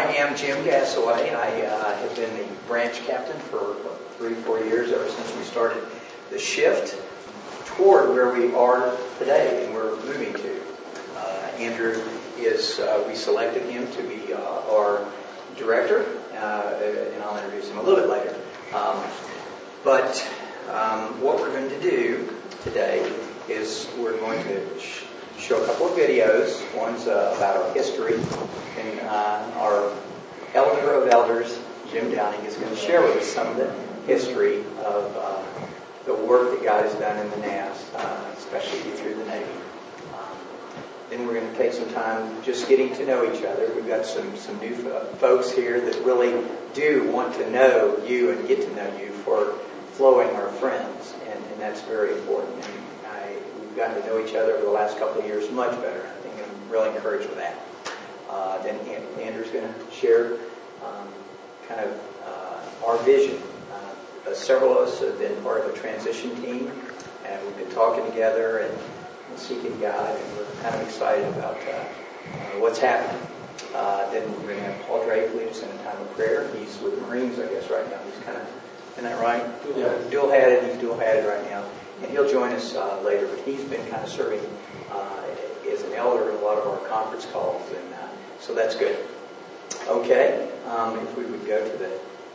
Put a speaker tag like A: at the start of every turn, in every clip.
A: am Jim Gasaway. I have been the branch captain for 3-4 years, ever since we started the shift toward where we are today and we're moving to. Andrew is, we selected him to be our director, and I'll introduce him a little bit later. But what we're going to do today is we're going to show a couple of videos. One's about our history, and our elder of elders, Jim Downing, is going to share with us some of the history of the work that God has done in the NAS, especially through the Navy. Then we're going to take some time just getting to know each other. We've got some new folks here that really do want to know you and get to know you for flowing our friends, and that's very important. And we've gotten to know each other over the last couple of years much better. I think I'm really encouraged with that. Then Andrew's going to share kind of our vision. Several of us have been part of a transition team, and we've been talking together and seeking God, and we're kind of excited about what's happening. Then we're going to have Paul Drake lead us in a time of prayer. He's with the Marines, I guess, right now. He's kind of, isn't that right?
B: Yeah.
A: He's dual-hatted right now. And he'll join us later, but he's been kind of serving as an elder in a lot of our conference calls, and so that's good. Okay, if we would go to the...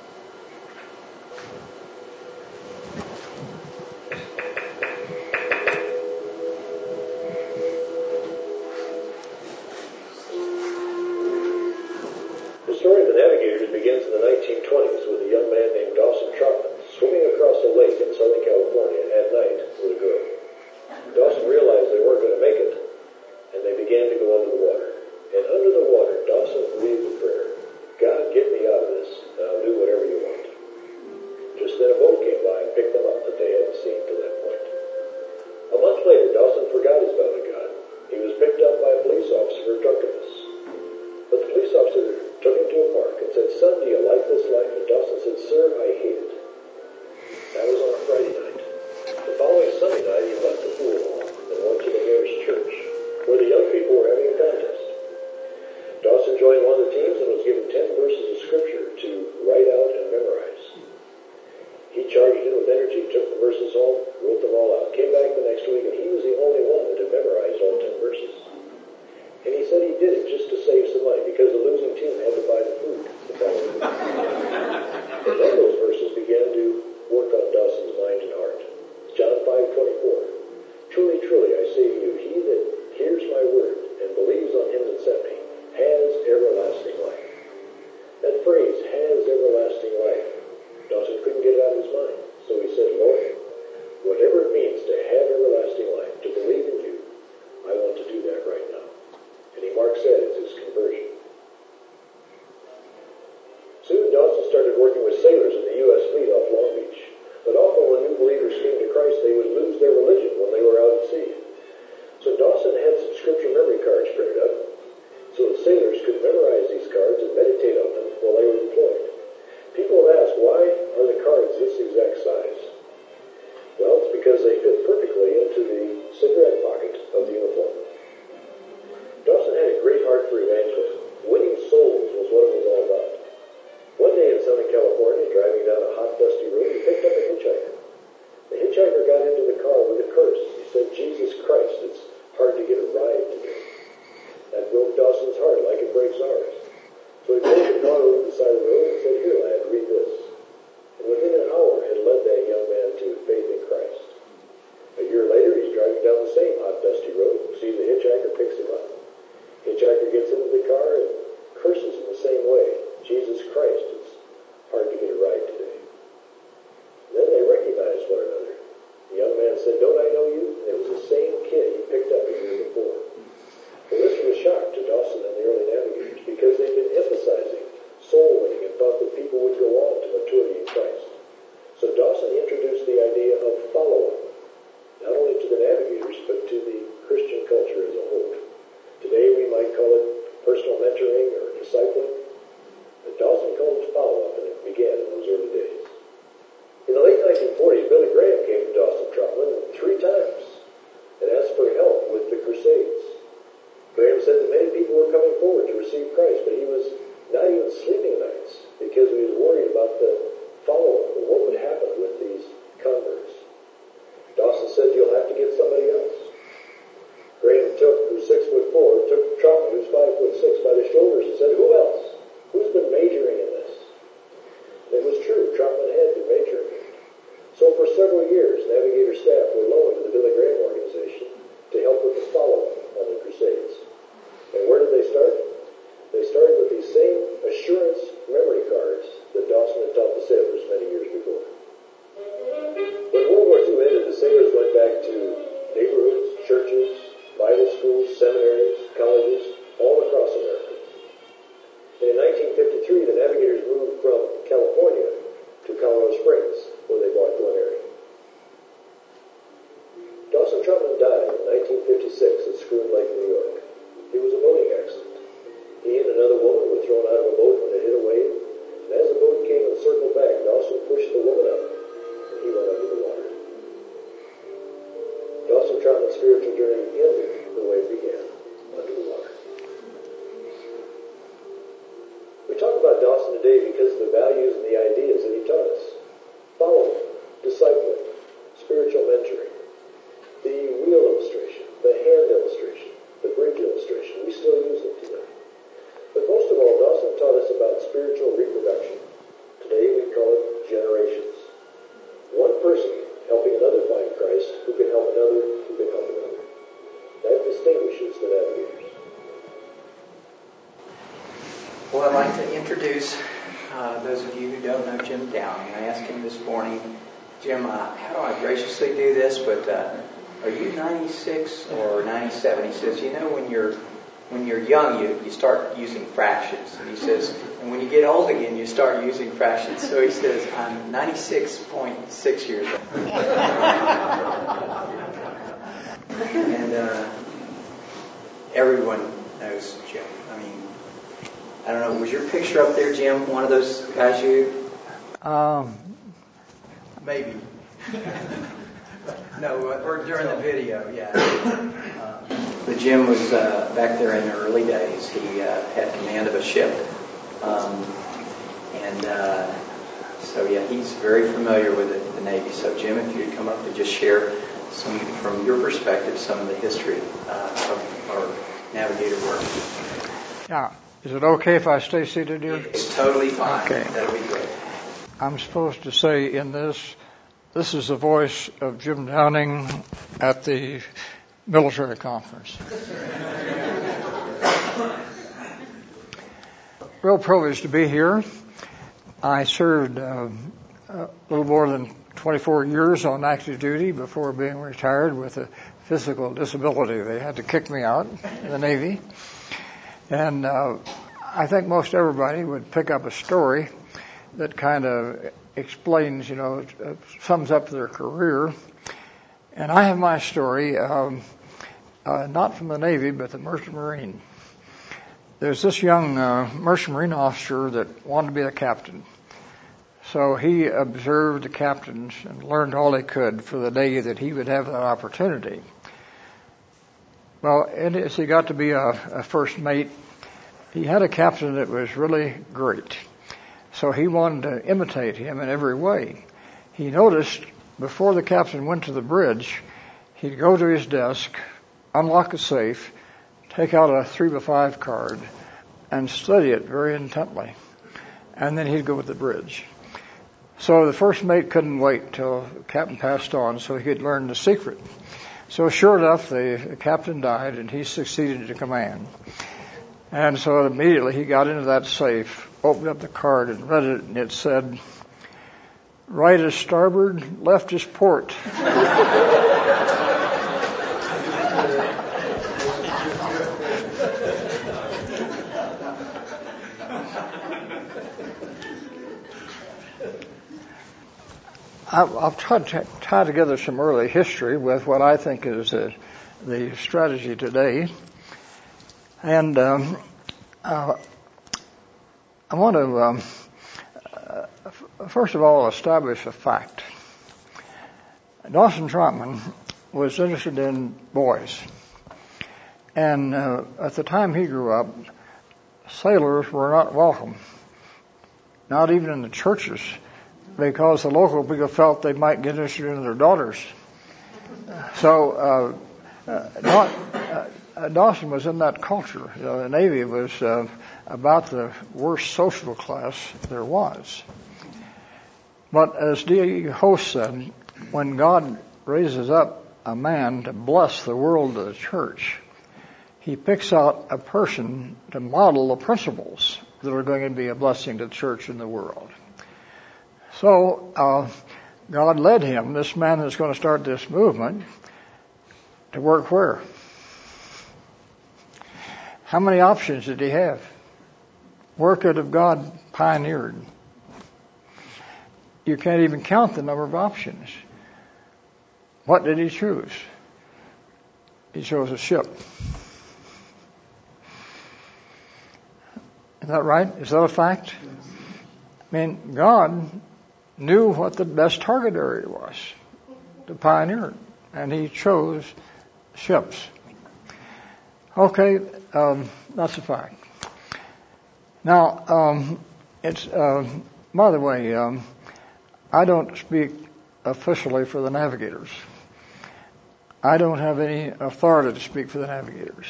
C: The story of the Navigators begins in the 1920s with a young man named Dawson Trotman swimming across a lake in Southern California at night with a girl. Dawson realized they weren't going to make it, and they began to go under the water. And under the water, Dawson breathed a prayer. God, get me out of this, and I'll do whatever you want. Just then a boat came by and picked them up that they hadn't seen to that point. A month later, Dawson forgot his vow to God. He was picked up by a police officer for drunkenness. But the police officer took him to a park and said, "Son, do you like this life?" And Dawson said, "Sir, I hate it." That was on a Friday night. The following Sunday night, he left the pool hall and went to the nearest church, where the young people were having a contest. Dawson joined one of the teams and was given 10 verses of Scripture to write out and memorize. He charged in with energy, took the verses home, wrote them all out, came back the next week, and he was the only one that had memorized all 10 verses. And he said he did it just to save some money, because the losing team had to buy the food the following week. And then those verses began to work on Dawson's mind and heart. John 5:24. "Truly, truly, I say to you, he that hears my word and believes on him that sent me has everlasting life." That phrase, "has everlasting life," Dawson couldn't get it out of his mind. So he said, "Lord, whatever it means to have everlasting life, to believe in you, I want to do that right now." And he marks that as his conversion. these same assurance memory cards that Dawson had taught the sailors many years before. When World War II ended, the sailors went back to neighborhoods, churches, Bible schools, seminaries, colleges, all across America. And in 1953, the Navigators moved from California to Colorado Springs, where they bought Glen Eyrie. Dawson Trotman died in 1956 at Screw Lake, New York. It was a boating accident. He and another woman were thrown out of a boat when it hit a wave, and as the boat came and circled back, Dawson pushed the woman up, and he went under the water. Dawson Trotman's spiritual journey ended the way it began, under the water. We talk about Dawson today because of the values and the ideas that he taught us. Following, discipling, spiritual mentoring, the wheel illustration, the hand illustration, the bridge illustration. We still use them today. But most of all, Dawson taught us about spiritual reproduction. Today we call it generations. One person helping another find Christ, who can help another, who can help another. That distinguishes the Navigators.
A: Well, I'd like to introduce those of you who don't know Jim Downing. I asked him this morning, Jim, how do I graciously do this? But are you 96 or 97? He says, you know, when you're young, you start using fractions. And he says, and when you get old again, you start using fractions. So he says, I'm 96.6 years old. And everyone knows Jim. I mean, I don't know, was your picture up there, Jim, one of those guys you? Maybe. No, or during the video, yeah. But Jim was back there in the early days. He had command of a ship. So, yeah, he's very familiar with the Navy. So, Jim, if you'd come up and just share some, from your perspective, some of the history of our navigator work.
B: Yeah. Is it okay if I stay seated here?
A: It's totally fine.
B: Okay.
A: That'll be great.
B: I'm supposed to say in this is the voice of Jim Downing at the military conference. Real privilege to be here. I served a little more than 24 years on active duty before being retired with a physical disability. They had to kick me out of the Navy. And I think most everybody would pick up a story that kind of explains, sums up their career. And I have my story, not from the Navy, but the Merchant Marine. There's this young Merchant Marine officer that wanted to be a captain. So he observed the captains and learned all he could for the day that he would have that opportunity. Well, as he got to be a first mate, he had a captain that was really great. So he wanted to imitate him in every way. He noticed before the captain went to the bridge, he'd go to his desk, unlock a safe, take out a 3x5 card, and study it very intently. And then he'd go to the bridge. So the first mate couldn't wait till the captain passed on so he could learn the secret. So sure enough, the captain died and he succeeded to command. And so immediately he got into that safe, opened up the card and read it, and it said, right is starboard, left is port. I'll try to tie together some early history with what I think is the strategy today. And I want to, first of all, establish a fact. Dawson Trotman was interested in boys. And at the time he grew up, sailors were not welcome, not even in the churches, because the local people felt they might get interested in their daughters. So Dawson was in that culture. The Navy was about the worst social class there was. But as D. Host said, when God raises up a man to bless the world of the church, he picks out a person to model the principles that are going to be a blessing to the church and the world. So God led him, this man that's going to start this movement, to work where? How many options did he have? Where could have God pioneered? You can't even count the number of options. What did he choose? He chose a ship. Is that right? Is that a fact? I mean, God knew what the best target area was to pioneer it, and he chose ships. Okay, that's a fact. Now, it's by the way, I don't speak officially for the navigators. I don't have any authority to speak for the navigators.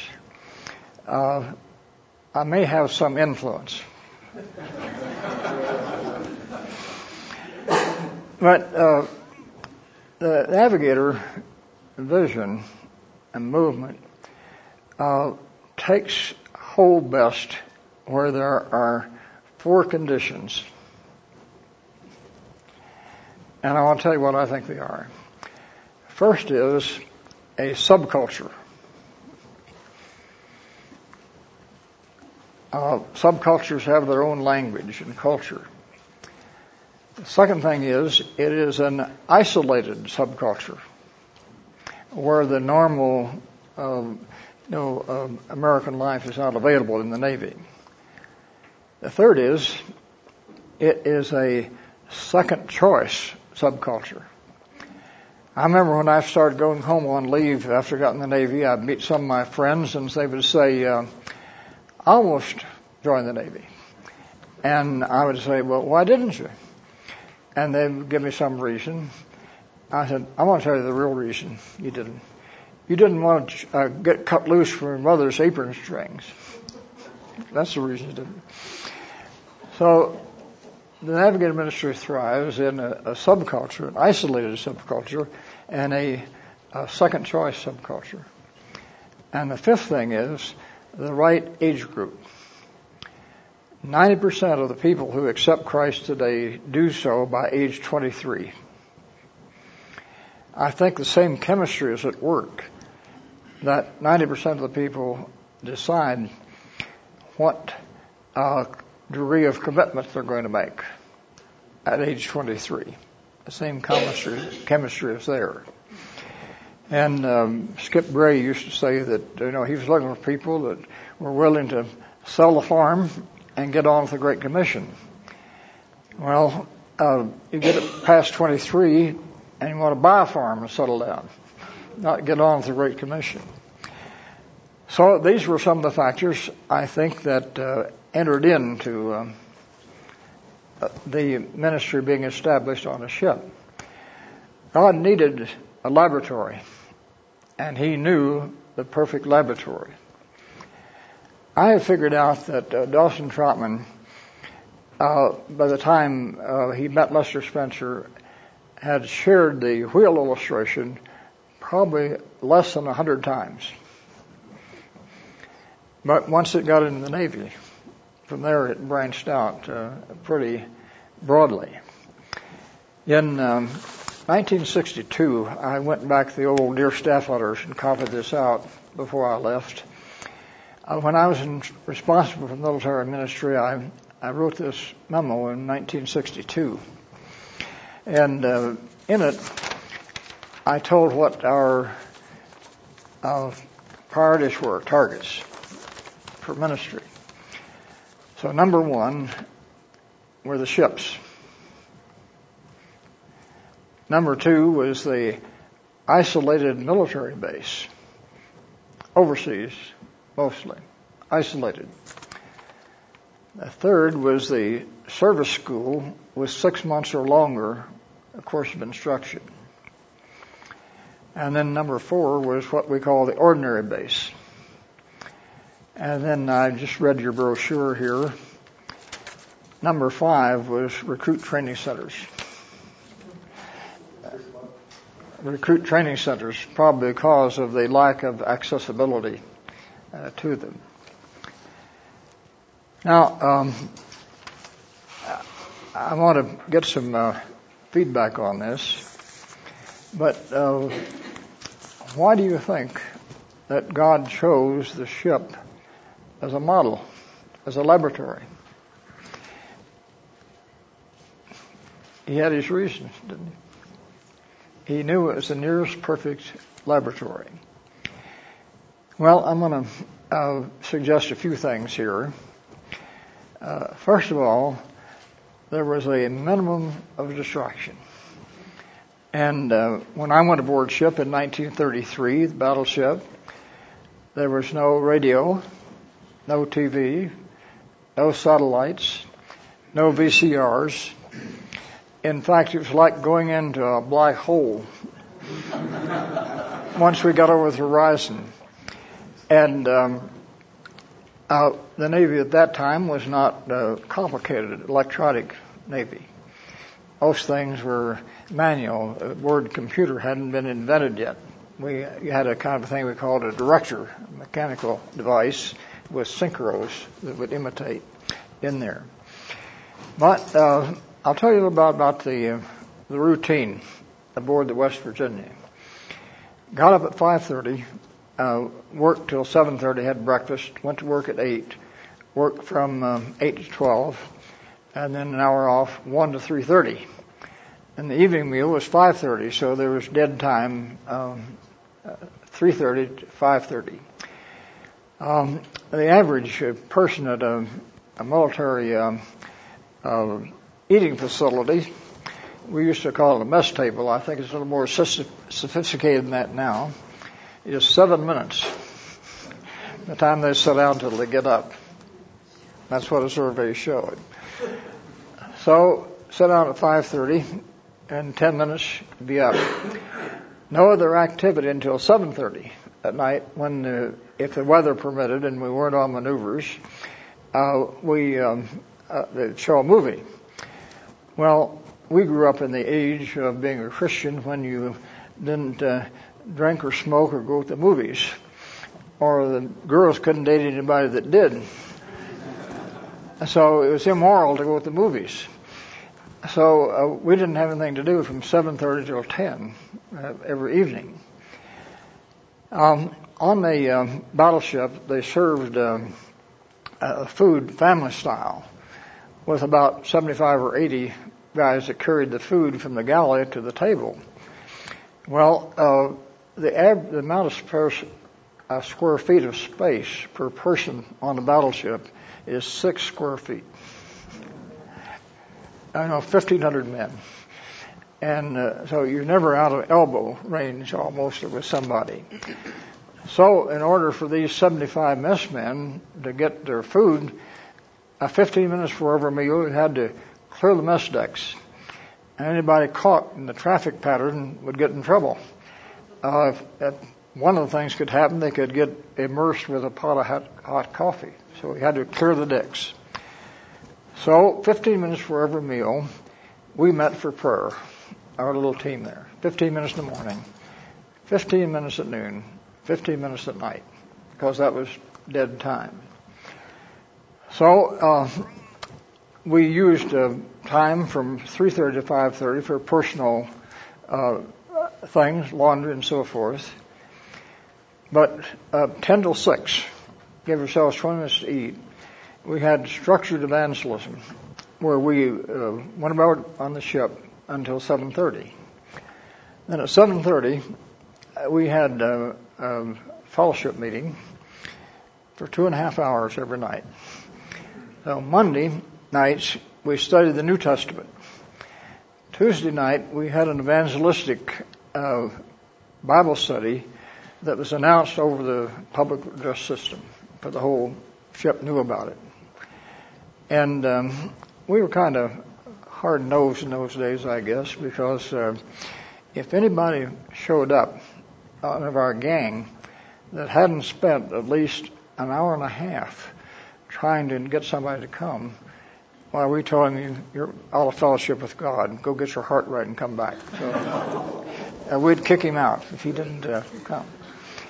B: I may have some influence. But the navigator vision and movement takes hold best where there are 4 conditions. And I want to tell you what I think they are. First is a subculture. Subcultures have their own language and culture. The second thing is, it is an isolated subculture where the normal, American life is not available in the Navy. The third is, it is a second choice subculture. I remember when I started going home on leave after I got in the Navy, I'd meet some of my friends and they would say, I almost joined the Navy. And I would say, well, why didn't you? And they would give me some reason. I said, I want to tell you the real reason you didn't. You didn't want to get cut loose from your mother's apron strings. That's the reason you didn't. So the Navigator ministry thrives in a subculture, an isolated subculture, and a second choice subculture. And the fifth thing is the right age group. 90% of the people who accept Christ today do so by age 23. I think the same chemistry is at work, that 90% of the people decide what degree of commitment they're going to make at age 23. The same chemistry is there. And Skip Bray used to say that he was looking for people that were willing to sell the farm and get on with the Great Commission. Well, you get it past 23 and you want to buy a farm and settle down, not get on with the Great Commission. So these were some of the factors, I think, that entered into the ministry being established on a ship. God needed a laboratory, and he knew the perfect laboratory. I have figured out that Dawson Trotman, by the time he met Lester Spencer, had shared the wheel illustration probably less than 100 times. But once it got into the Navy, from there it branched out pretty broadly. In 1962, I went back to the old Dear Staff letters and copied this out before I left. When I was responsible for military ministry, I wrote this memo in 1962. And in it, I told what our priorities were, targets for ministry. So number 1 were the ships. Number 2 was the isolated military base, overseas mostly, isolated. The third was the service school with 6 months or longer, a course of instruction. And then number 4 was what we call the ordinary base. And then I just read your brochure here. Number 5 was recruit training centers. Recruit training centers, probably because of the lack of accessibility to them. Now, I want to get some feedback on this, but why do you think that God chose the ship as a model, as a laboratory? He had his reasons, didn't he? He knew it was the nearest perfect laboratory. Well, I'm going to suggest a few things here. First of all, there was a minimum of distraction. And when I went aboard ship in 1933, the battleship, there was no radio, no TV, no satellites, no VCRs. In fact, it was like going into a black hole once we got over the horizon. And the Navy at that time was not complicated, electronic Navy. Most things were manual. The word computer hadn't been invented yet. We had a kind of thing we called a director, a mechanical device with synchros that would imitate in there. But I'll tell you about the routine aboard the West Virginia. Got up at 5:30, worked till 7:30, had breakfast, went to work at 8, worked from 8 to 12, and then an hour off, 1 to 3:30. And the evening meal was 5:30, so there was dead time, 3:30 to 5:30. The average person at a military eating facility, we used to call it a mess table. I think it's a little more sophisticated than that now. Is 7 minutes. The time they sit down till they get up. That's what a survey showed. So sit down at 5:30, and 10 minutes to be up. No other activity until 7:30 at night, when if the weather permitted and we weren't on maneuvers, they'd show a movie. Well, we grew up in the age of being a Christian when you didn't drink or smoke or go to the movies, or the girls couldn't date anybody that did. So it was immoral to go to the movies. So we didn't have anything to do from 7:30 till 10 every evening. On the battleship, they served food family style, with about 75 or 80 guys that carried the food from the galley to the table. Well, the amount of square feet of space per person on the battleship is 6 square feet. I know 1,500 men. And so you're never out of elbow range almost with somebody. So in order for these 75 mess men to get their food, 15 minutes for every meal, you had to clear the mess decks. And anybody caught in the traffic pattern would get in trouble. One of the things could happen, they could get immersed with a pot of hot coffee. So we had to clear the decks. So 15 minutes for every meal, we met for prayer, our little team there. 15 minutes in the morning, 15 minutes at noon, 15 minutes at night, because that was dead time. So we used time from 3:30 to 5:30 for personal things, laundry and so forth. But 10 till 6, give ourselves 20 minutes to eat. We had structured evangelism, where we went about on the ship until 7:30. Then at 7:30, we had a fellowship meeting for 2.5 hours every night. So Monday nights, we studied the New Testament. Tuesday night, we had an evangelistic Bible study that was announced over the public address system, but the whole ship knew about it. And we were kind of hard-nosed in those days, I guess, because if anybody showed up out of our gang that hadn't spent at least an hour and a half trying to get somebody to come, well, we told him, you're out of fellowship with God. Go get your heart right and come back. So we'd kick him out if he didn't come.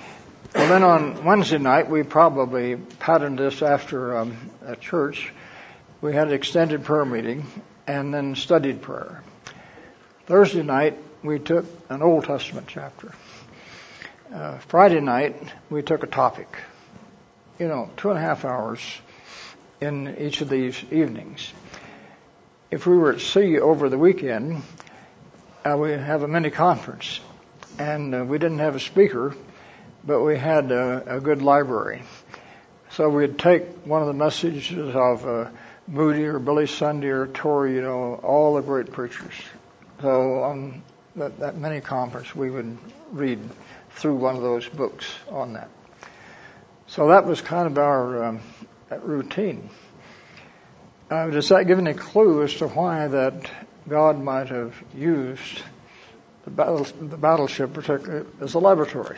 B: Well, then on Wednesday night, we probably patterned this after a church. We had an extended prayer meeting and then studied prayer. Thursday night, we took an Old Testament chapter. Friday night, we took a topic. 2.5 hours in each of these evenings. If we were at sea over the weekend, we have a mini conference, and we didn't have a speaker, but we had a good library. So we'd take one of the messages of Moody or Billy Sunday or Torrey, all the great preachers. So on that mini conference, we would read through one of those books on that. So that was kind of our routine. Does that give any clue as to why that God might have used the battleship particularly as a laboratory?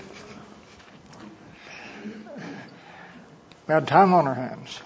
B: We had time on our hands.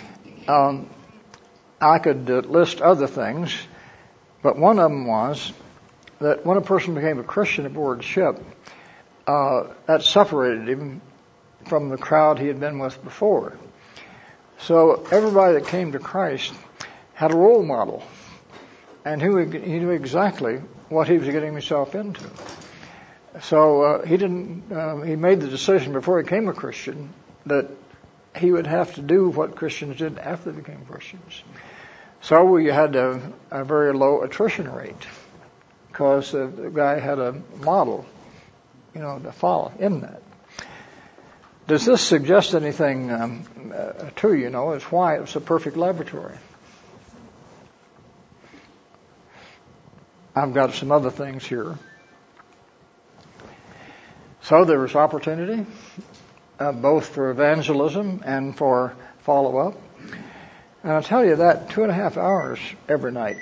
B: I could list other things, but one of them was that when a person became a Christian aboard the ship, that separated him from the crowd he had been with before. So everybody that came to Christ had a role model, and he knew exactly what he was getting himself into. So he made the decision before he became a Christian that he would have to do what Christians did after they became Christians. So we had a very low attrition rate because the guy had a model, to follow in that. Does this suggest anything to you? As why it was a perfect laboratory? I've got some other things here. So there was opportunity, both for evangelism and for follow-up. And I'll tell you that 2.5 hours every night,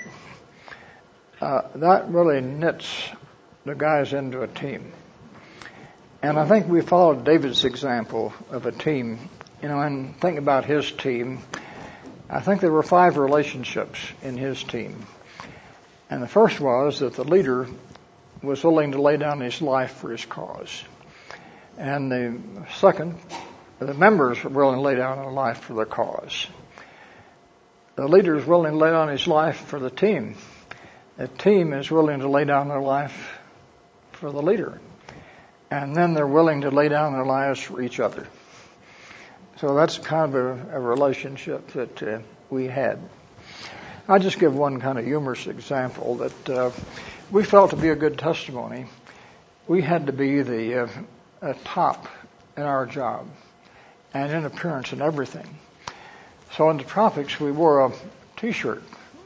B: that really knits the guys into a team. And I think we followed David's example of a team, and think about his team. I think there were 5 relationships in his team. And the first was that the leader was willing to lay down his life for his cause. And the second, the members were willing to lay down their life for the cause. The leader is willing to lay down his life for the team. The team is willing to lay down their life for the leader. And then they're willing to lay down their lives for each other. So that's kind of a relationship that we had. I'll just give one kind of humorous example that we felt to be a good testimony. We had to be the top in our job and in appearance and everything. So in the tropics, we wore a T-shirt,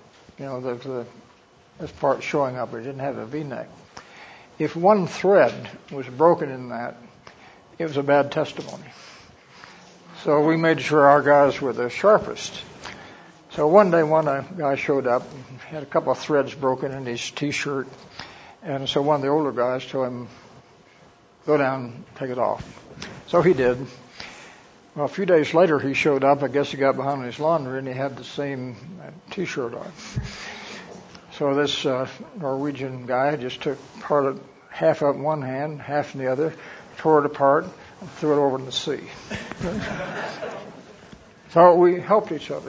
B: this part showing up. We didn't have a V-neck. If one thread was broken in that, it was a bad testimony. So we made sure our guys were the sharpest. So one day, one guy showed up, and had a couple of threads broken in his T-shirt, and so one of the older guys told him, "Go down, take it off." So he did. Well, a few days later, he showed up. I guess he got behind his laundry, and he had the same T-shirt on. So this Norwegian guy just took half of it in one hand, half in the other, tore it apart, and threw it over in the sea. So we helped each other.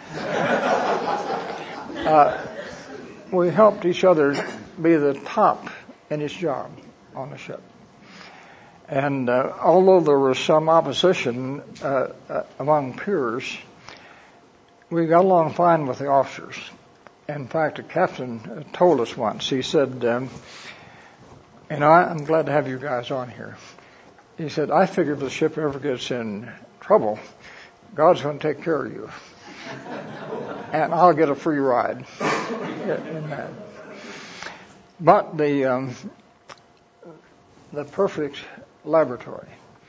B: We helped each other be the top in his job on the ship. And although there was some opposition among peers, we got along fine with the officers. In fact, the captain told us once, he said, I'm glad to have you guys on here. He said, I figure if the ship ever gets in trouble, God's going to take care of you. And I'll get a free ride in that. But the perfect laboratory.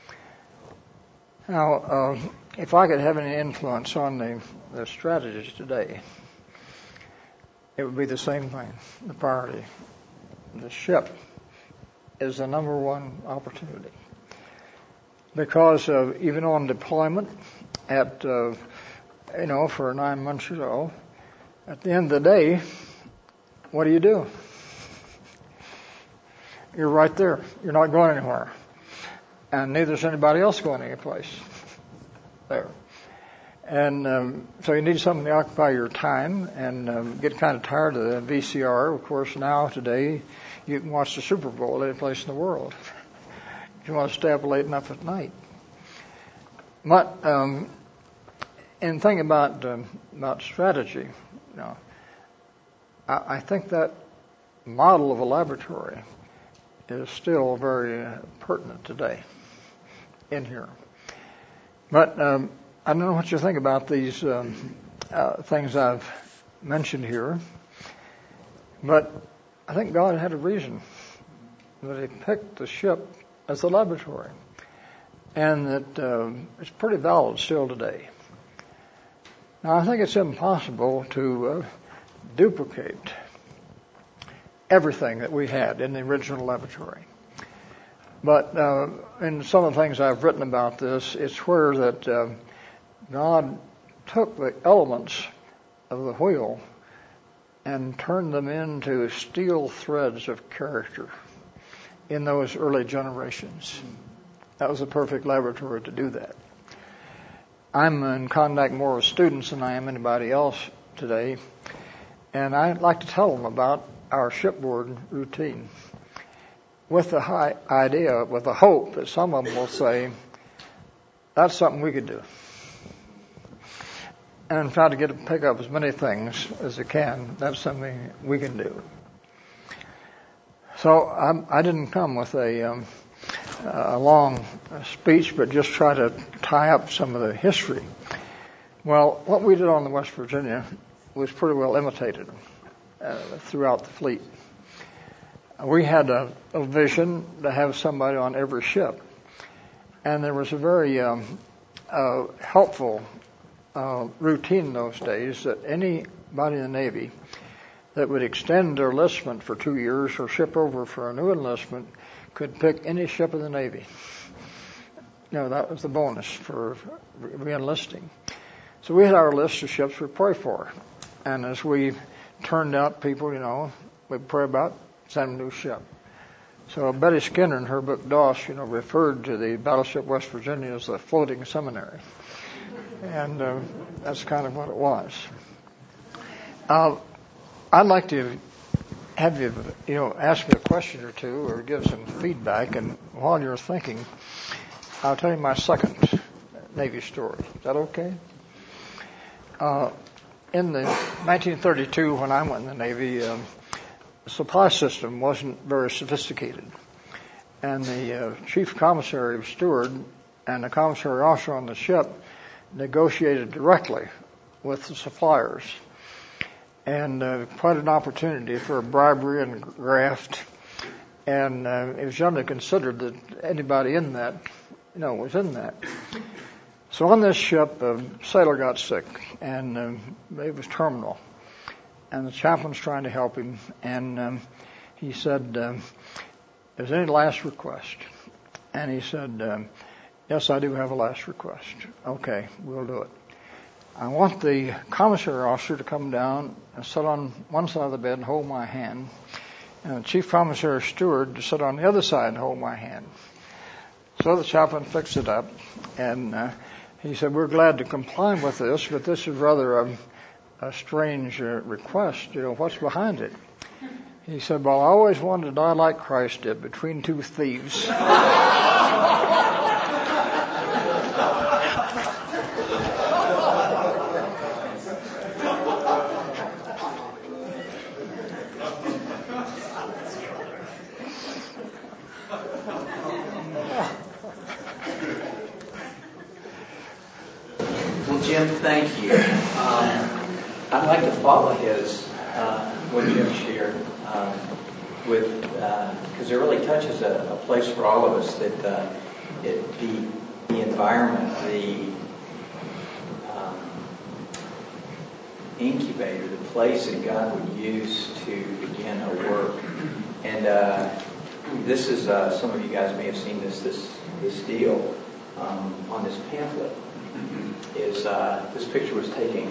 B: Now, if I could have any influence on the strategies today, it would be the same thing, the priority. The ship is the number one opportunity. Because even on deployment for 9 months or so, at the end of the day, what do? You're right there. You're not going anywhere. and neither is anybody else going anyplace there. And so you need something to occupy your time, and get kind of tired of the VCR. Of course, now, today, you can watch the Super Bowl any place in the world if you want to stay up late enough at night. But in thinking about strategy, I think that model of a laboratory is still very pertinent today in here. But I don't know what you think about these things I've mentioned here, but I think God had a reason that He picked the ship as a laboratory, and that it's pretty valid still today. Now, I think it's impossible to duplicate everything that we had in the original laboratory. But in some of the things I've written about this, it's where that God took the elements of the wheel and turned them into steel threads of character in those early generations. That was a perfect laboratory to do that. I'm in contact more with students than I am anybody else today, and I'd like to tell them about our shipboard routine with the high idea, with the hope that some of them will say, that's something we could do. And try to pick up as many things as they can. That's something we can do. So I didn't come with a long speech, but just try to tie up some of the history. Well, what we did on the West Virginia was pretty well imitated throughout the fleet. We had a vision to have somebody on every ship, and there was a very helpful routine in those days that anybody in the Navy that would extend their enlistment for 2 years or ship over for a new enlistment could pick any ship of the Navy. That was the bonus for re-enlisting. So we had our list of ships we pray for. And as we turned out people, we'd pray about sending a new ship. So Betty Skinner in her book Doss, referred to the battleship West Virginia as the floating seminary. And that's kind of what it was. I'd like to have you, ask me a question or two or give some feedback. And while you're thinking, I'll tell you my second Navy story. Is that okay? In the 1932, when I went in the Navy, the supply system wasn't very sophisticated. And the chief commissary of steward and the commissary officer on the ship negotiated directly with the suppliers, and quite an opportunity for bribery and graft. And it was generally considered that anybody in that, was in that. So on this ship, a sailor got sick, and it was terminal. And the chaplain's trying to help him, and he said, "Is there any last request?" And he said, "Yes, I do have a last request." "Okay, we'll do it. I want the commissary officer to come down and sit on one side of the bed and hold my hand, and the chief commissary steward to sit on the other side and hold my hand." So the chaplain fixed it up, and he said, "We're glad to comply with this, but this is rather a strange request. What's behind it?" He said, "Well, I always wanted to die like Christ did, between two thieves."
A: Well, Jim, thank you. I'd like to follow what Jim shared because it really touches a place for all of us that the environment, the incubator, the place that God would use to begin a work. And this is some of you guys may have seen this deal on this pamphlet. Is this picture was taken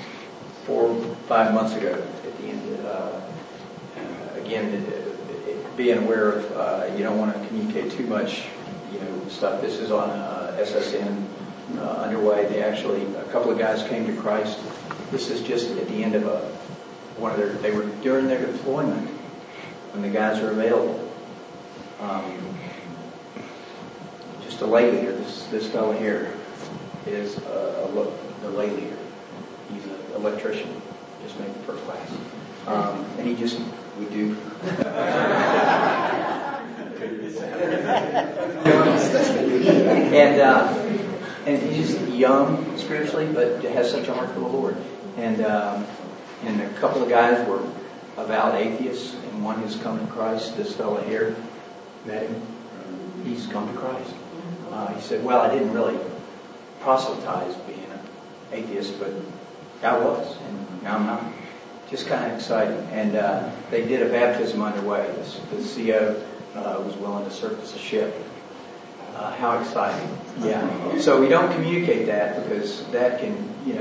A: 4 or 5 months ago at the end. Again, being aware of, you don't want to communicate too much, stuff. This is on SSN underway. A couple of guys came to Christ. This is just at the end of they were during their deployment when the guys are available. Just a lay leader. This fellow here is the lay leader. He's an electrician, just made the first class. And he just would do. And he's just young spiritually, but has such a heart for the Lord. And a couple of guys were avowed atheists, and one has come to Christ. This fellow here met him. He's come to Christ. He said, well, I didn't really proselytize being an atheist, but I was, and now I'm not. Just kind of exciting. And they did a baptism underway. The CO was willing to surface a ship. How exciting. Yeah. So we don't communicate that because that can,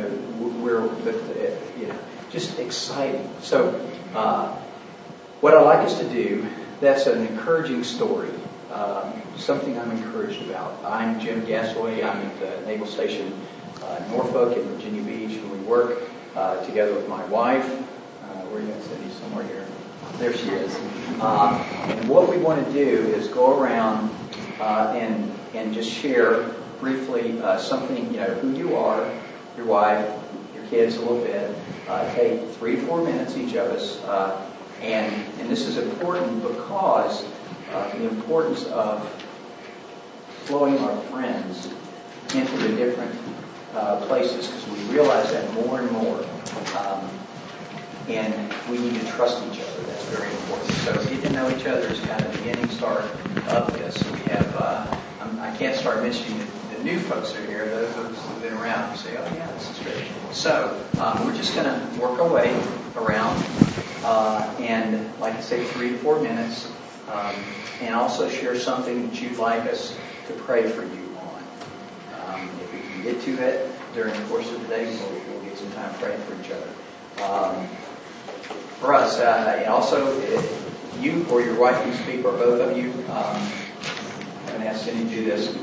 A: just exciting. So what I like us to do, that's an encouraging story. Something I'm encouraged about. I'm Jim Gasaway. I'm at the Naval Station Norfolk in Virginia Beach, and we work together with my wife. Where are you at, Cindy? Somewhere here. There she is. And what we want to do is go around and just share briefly something, who you are, your wife, your kids a little bit. Take 3 to 4 minutes each of us. And this is important because the importance of flowing our friends into the different places, because we realize that more and more. And we need to trust each other. That's very important. So getting to know each other is kind of the beginning start of this. We have, I can't start mentioning the new folks that are here, those who've been around who say, oh yeah, this is great. So we're just going to work our way around and, like I say, 3 to 4 minutes, and also share something that you'd like us to pray for you on. If we can get to it during the course of the day, we'll get some time praying for each other. For us, and also if you or your wife can speak, or both of you, I'm going to ask Cindy to do this.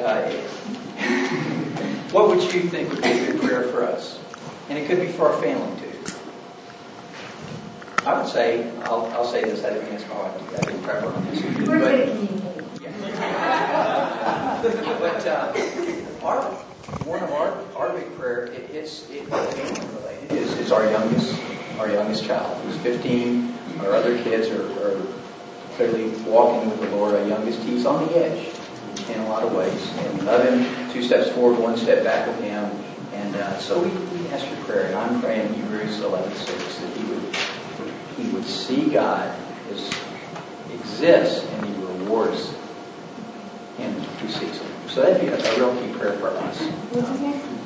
A: What would you think would be a good prayer for us? And it could be for our family too. I would say, I'll say this, I didn't ask my wife, I didn't prep her on this. But one of our big prayer, it's family related, is our youngest child, who's 15. Our other kids are clearly walking with the Lord. Our youngest, he's on the edge in a lot of ways. And we love him 2 steps forward, 1 step back with him. And so we ask for prayer. And I'm praying Hebrews 11:6 that he would see God exists, and he rewards him who seeks him. So that'd be a real key prayer for us.
D: What's his name?